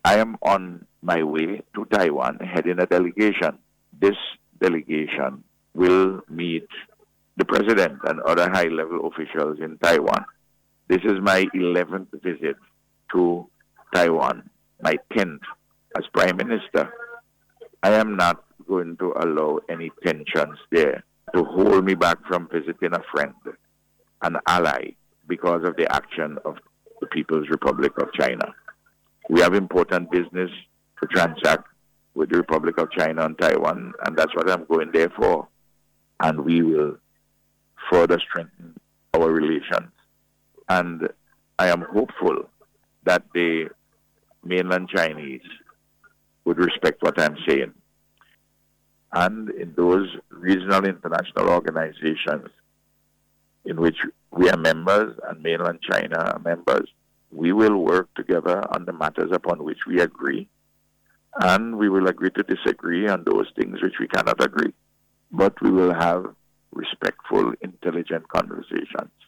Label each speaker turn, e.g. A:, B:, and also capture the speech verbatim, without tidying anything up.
A: I am on my way to Taiwan heading a delegation. This delegation will meet the president and other high-level officials in Taiwan. This is my eleventh visit to Taiwan, my tenth as Prime Minister. I am not going to allow any tensions there to hold me back from visiting a friend, an ally, because of the action of the People's Republic of China. We have important business to transact with the Republic of China and Taiwan, and that's what I'm going there for. And we will further strengthen our relations. And I am hopeful that the mainland Chinese would respect what I'm saying. And in those regional international organizations in which we are members and mainland China are members, we will work together on the matters upon which we agree, and we will agree to disagree on those things which we cannot agree. But we will have respectful, intelligent conversations.